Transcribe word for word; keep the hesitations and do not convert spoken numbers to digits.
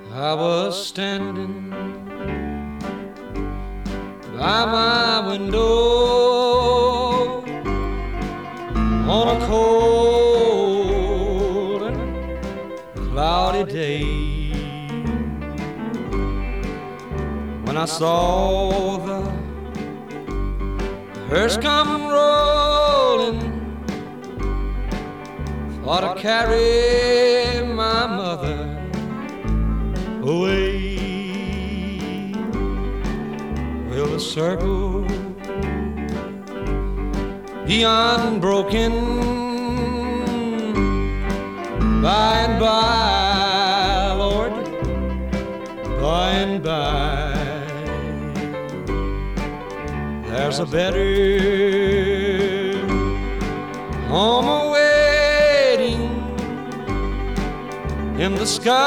I was standing by my window on a cold and cloudy day when I saw the hearse come rolling for to carry my mother away. Will the circle be unbroken by and by, Lord, by and by? There's a better home awaiting in the sky.